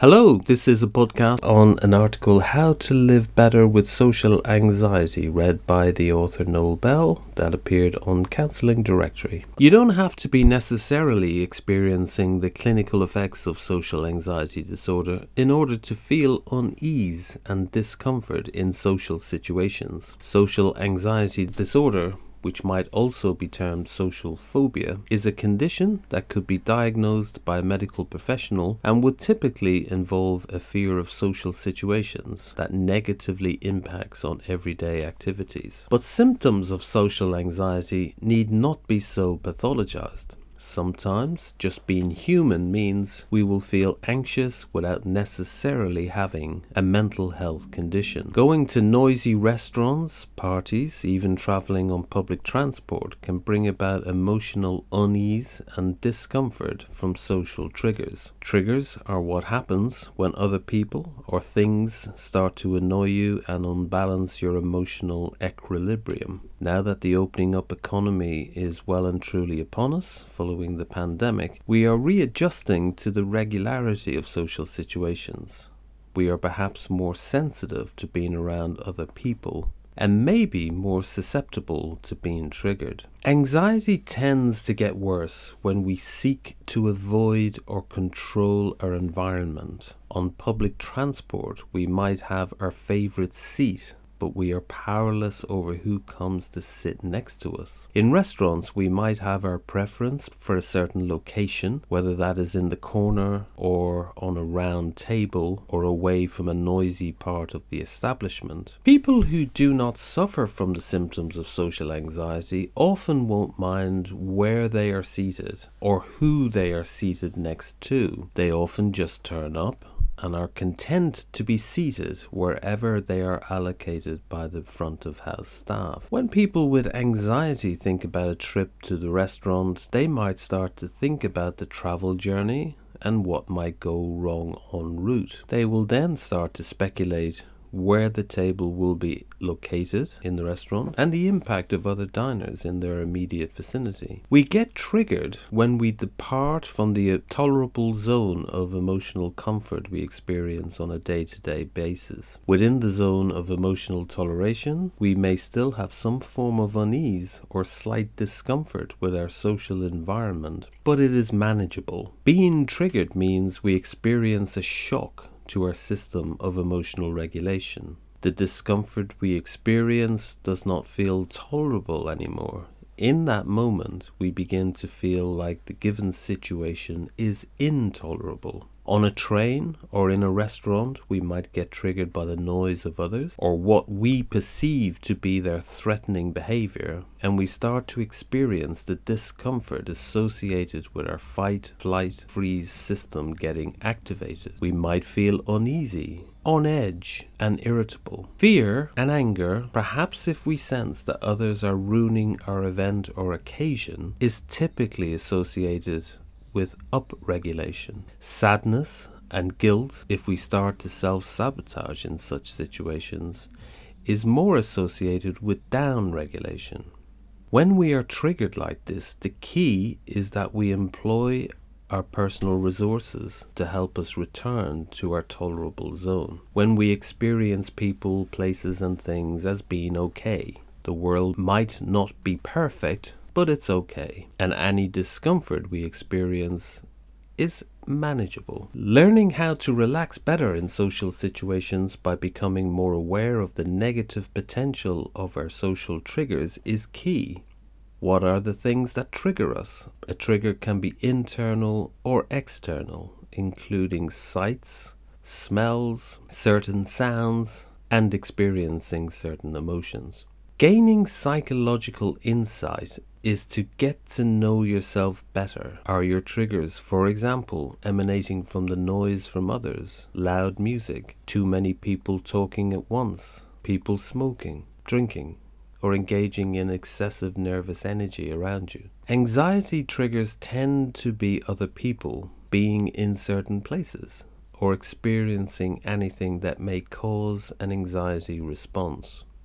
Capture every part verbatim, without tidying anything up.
Hello, this is a podcast on an article, How to Live Better with Social Anxiety, read by the author Noel Bell, that appeared on Counselling Directory. You don't have to be necessarily experiencing the clinical effects of social anxiety disorder in order to feel unease and discomfort in social situations. Social anxiety disorder, which might also be termed social phobia, is a condition that could be diagnosed by a medical professional and would typically involve a fear of social situations that negatively impacts on everyday activities. But symptoms of social anxiety need not be so pathologized. Sometimes just being human means we will feel anxious without necessarily having a mental health condition. Going to noisy restaurants, parties, even traveling on public transport can bring about emotional unease and discomfort from social triggers. Triggers are what happens when other people or things start to annoy you and unbalance your emotional equilibrium. Now that the opening up economy is well and truly upon us, following the pandemic, we are readjusting to the regularity of social situations. We are perhaps more sensitive to being around other people and maybe more susceptible to being triggered. Anxiety tends to get worse when we seek to avoid or control our environment. On public transport, we might have our favorite seat, but we are powerless over who comes to sit next to us. In restaurants, we might have our preference for a certain location, whether that is in the corner or on a round table or away from a noisy part of the establishment. People who do not suffer from the symptoms of social anxiety often won't mind where they are seated or who they are seated next to. They often just turn up and are content to be seated wherever they are allocated by the front of house staff. When people with anxiety think about a trip to the restaurant, they might start to think about the travel journey and what might go wrong en route. They will then start to speculate where the table will be located in the restaurant and the impact of other diners in their immediate vicinity. We get triggered when we depart from the tolerable zone of emotional comfort we experience on a day-to-day basis. Within the zone of emotional toleration, we may still have some form of unease or slight discomfort with our social environment, but it is manageable. Being triggered means we experience a shock to our system of emotional regulation. The discomfort we experience does not feel tolerable anymore. In that moment, we begin to feel like the given situation is intolerable. On a train or in a restaurant, we might get triggered by the noise of others or what we perceive to be their threatening behavior, and we start to experience the discomfort associated with our fight, flight, freeze system getting activated. We might feel uneasy, on edge, and irritable. Fear and anger, perhaps if we sense that others are ruining our event or occasion, is typically associated with upregulation. Sadness and guilt, if we start to self-sabotage in such situations, is more associated with downregulation. When we are triggered like this, the key is that we employ our personal resources to help us return to our tolerable zone. When we experience people, places and things as being okay, the world might not be perfect, but it's okay, and any discomfort we experience is manageable. Learning how to relax better in social situations by becoming more aware of the negative potential of our social triggers is key. What are the things that trigger us? A trigger can be internal or external, including sights, smells, certain sounds, and experiencing certain emotions. Gaining psychological insight is to get to know yourself better. Are your triggers, for example, emanating from the noise from others, loud music, too many people talking at once, people smoking, drinking, or engaging in excessive nervous energy around you? Anxiety triggers tend to be other people, being in certain places, or experiencing anything that may cause an anxiety response.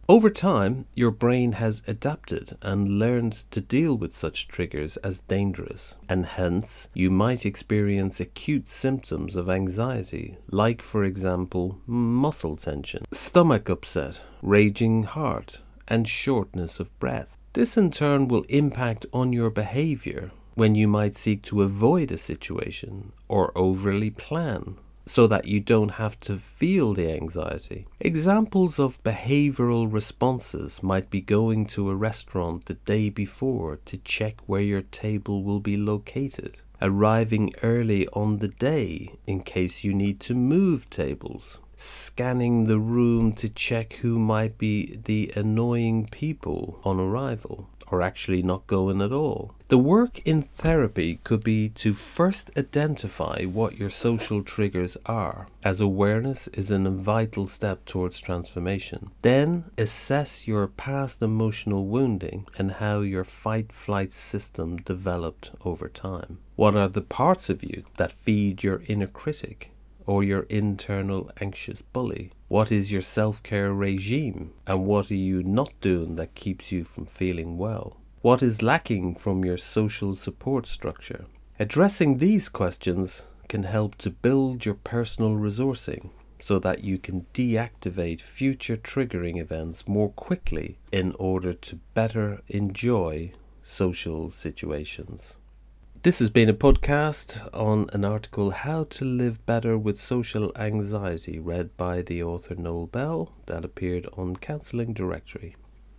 Over time, your brain has adapted and learned to deal with such triggers as dangerous, and hence you might experience acute symptoms of anxiety, like, for example, muscle tension, stomach upset, raging heart, and shortness of breath. This in turn will impact on your behavior when you might seek to avoid a situation or overly plan, so that you don't have to feel the anxiety. Examples of behavioral responses might be going to a restaurant the day before to check where your table will be located, arriving early on the day in case you need to move tables, scanning the room to check who might be the annoying people on arrival, or actually not going at all. The work in therapy could be to first identify what your social triggers are, as awareness is a vital step towards transformation. Then assess your past emotional wounding and how your fight-flight system developed over time. What are the parts of you that feed your inner critic or your internal anxious bully? What is your self-care regime, and what are you not doing that keeps you from feeling well? What is lacking from your social support structure? Addressing these questions can help to build your personal resourcing so that you can deactivate future triggering events more quickly in order to better enjoy social situations. This has been a podcast on an article, How to Live Better with Social Anxiety, read by the author Noel Bell, that appeared on Counselling Directory.